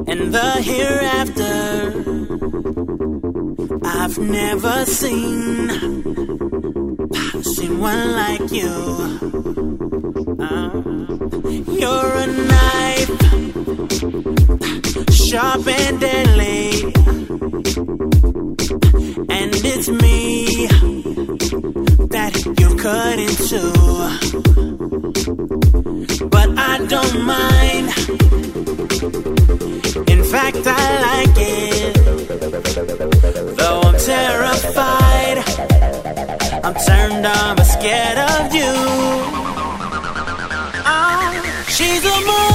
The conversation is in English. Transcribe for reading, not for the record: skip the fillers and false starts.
and the hereafter. I've never seen one like you. You're a knife, sharp and deadly, and it's me that you cut into. But I don't mind. In fact, I like it. Though I'm terrified, I'm turned on but scared of you. She's a moon.